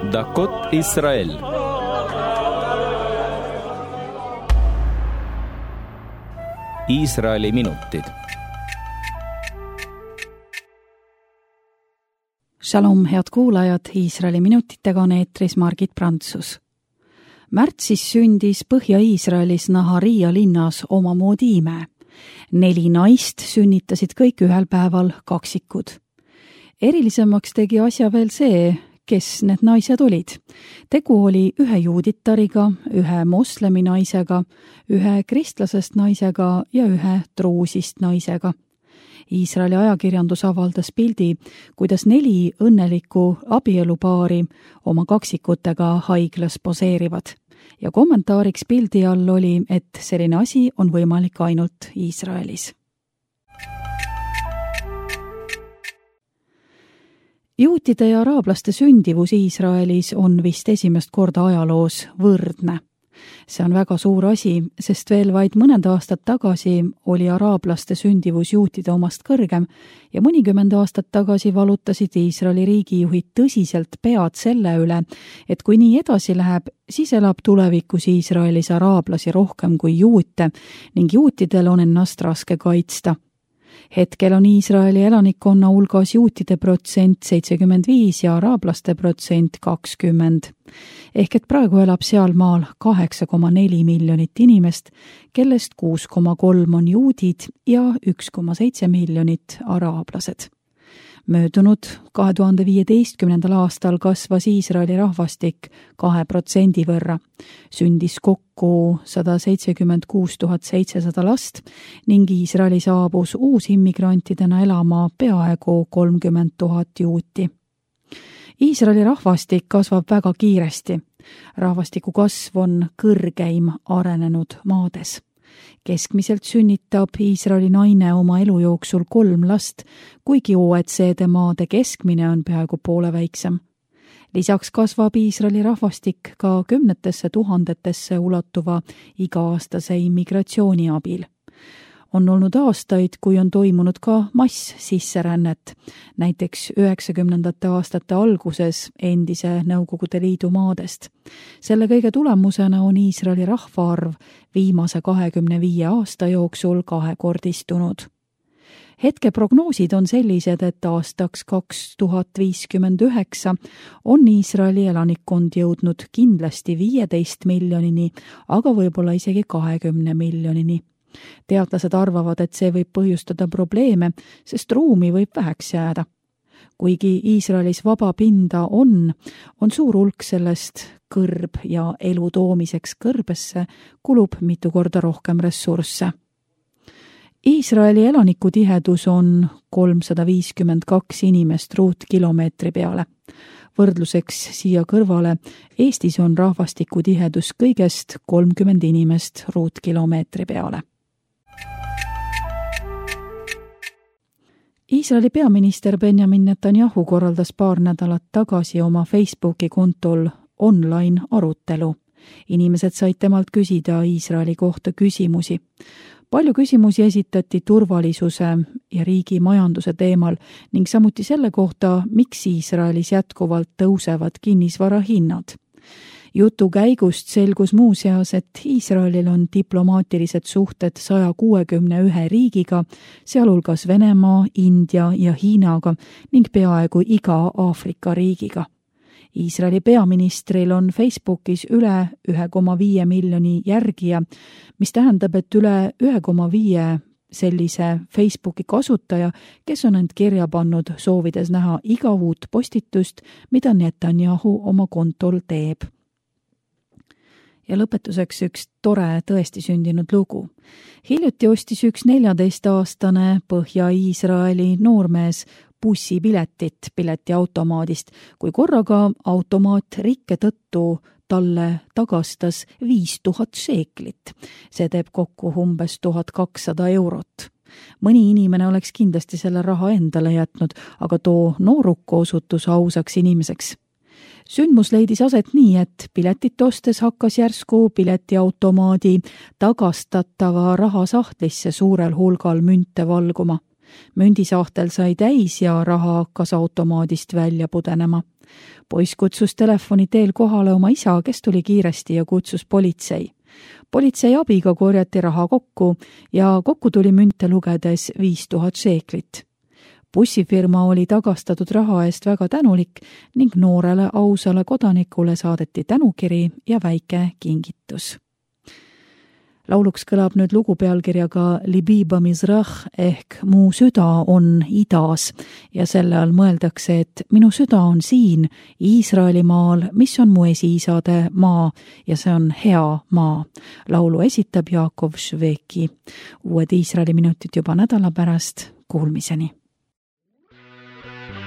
דקות ישראל. Iisraeli minutid. Shalom, head kuulajad, Iisraeli minutitega on eetris Margit Prantsus. Märtsis sündis Põhja-Iisraelis Naharia linnas omamoodi ime. 4 naist sünnitasid kõik ühel päeval kaksikud. Erilisemaks tegi asja veel see, kes need naised olid. Tegu oli ühe juuditariga, ühe moslemi naisega, ühe kristlasest naisega ja ühe truusist naisega. Iisraeli ajakirjandus avaldas pildi, kuidas 4 õnnelikku abielupaari oma kaksikutega haiglas poseerivad. Ja kommentaariks pildi all oli, et selline asi on võimalik ainult Iisraelis. Juutide ja araablaste sündivus Iisraelis on vist esimest korda ajaloos võrdne. See on väga suur asi, sest veel vaid mõned aastad tagasi oli araablaste sündivus juutide omast kõrgem ja mõnikümmend aastat tagasi valutasid Iisraeli riigijuhid tõsiselt pead selle üle, et kui nii edasi läheb, siis elab tulevikus Iisraelis araablasi rohkem kui juute ning juutidel on ennast raske kaitsta. Hetkel on Iisraeli elanikkonna hulgas juutide protsent 75 ja araablaste protsent 20. Ehk et praegu elab seal maal 8,4 miljonit inimest, kellest 6,3 on juudid ja 1,7 miljonit araablased. Möödunud 2015. aastal kasvas Iisraeli rahvastik 2% võrra. Sündis kokku 176 700 last ning Iisraeli saabus uusimmigrantidena elama peaaegu 30 000 juuti. Iisraeli rahvastik kasvab väga kiiresti. Rahvastiku kasv on kõrgeim arenenud maades. Keskmiselt sünnitab Iisraeli naine oma elu jooksul 3 last, kuigi OECD maade keskmine on peaaegu poole väiksem. Lisaks kasvab Iisraeli rahvastik ka 10 000 ulatuva iga-aastase immigratsiooni abil. On olnud aastaid, kui on toimunud ka mass-sisserännet, näiteks 90. aastate alguses endise Nõukogude Liidu maadest. Selle kõige tulemusena on Iisraeli rahvaarv viimase 25 aasta jooksul 2-kordistunud. Hetke prognoosid on sellised, et aastaks 2059 on Iisraeli elanikkond jõudnud kindlasti 15 miljonini, aga võib-olla isegi 20 miljonini. Teadlased arvavad, et see võib põhjustada probleeme, sest ruumi võib väheks jääda. Kuigi Iisraelis vaba pinda on suur hulk sellest kõrb ja elu toomiseks kõrbesse kulub mitu korda rohkem ressursse. Iisraeli elanikutihedus on 352 inimest ruutkilomeetri peale. Võrdluseks siia kõrvale, Eestis on rahvastikutihedus kõigest 30 inimest ruutkilomeetri peale. Iisraeli peaminister Benjamin Netanyahu korraldas paar nädalat tagasi oma Facebooki kontol online arutelu. Inimesed said temalt küsida Iisraeli kohta küsimusi. Palju küsimusi esitati turvalisuse ja riigi majanduse teemal ning samuti selle kohta, miks Iisraelis jätkuvalt tõusevad kinnisvara hinnad. Jutu käigust selgus muuseas, et Iisraelil on diplomaatilised suhted 161 riigiga, sealhulgas Venemaa, India ja Hiinaga ning peaaegu iga Aafrika riigiga. Iisraeli peaministril on Facebookis üle 1,5 miljoni järgija, mis tähendab, et üle 1,5 sellise Facebooki kasutaja, kes on end kirja pannud soovides näha iga uut postitust, mida Netanyahu oma kontol teeb. Ja lõpetuseks üks tore tõesti sündinud lugu. Hiljuti ostis üks 14-aastane Põhja-Iisraeli noormees bussipiletit piletiautomaadist, kui korraga automaat rikke tõttu talle tagastas 5000 šeeklit. See teeb kokku umbes 1200 eurot. Mõni inimene oleks kindlasti selle raha endale jätnud, aga too noorukko osutus ausaks inimeseks. Sündmus leidis aset nii, et piletit ostes hakkas järsku piletiautomaadi tagastatava rahasahtlisse suurel hulgal münte valguma. Mündisahtel sai täis ja raha hakkas automaadist välja pudenema. Poiss kutsus telefoni teel kohale oma isa, kes tuli kiiresti ja kutsus politsei. Politsei abiga korjati raha kokku ja kokku tuli münte lugedes 5000 šeeklit. Bussifirma oli tagastatud raha eest väga tänulik ning noorele ausale kodanikule saadeti tänukiri ja väike kingitus. Lauluks kõlab nüüd lugu pealkirjaga Libiba Mizrah ehk Mu süda on idas ja selle all mõeldakse, et minu süda on siin, Iisraeli maal, mis on mu esiisade maa ja see on hea maa. Laulu esitab Jaakov Šveki. Uued Iisraeli minutid juba nädala pärast. Kuulmiseni!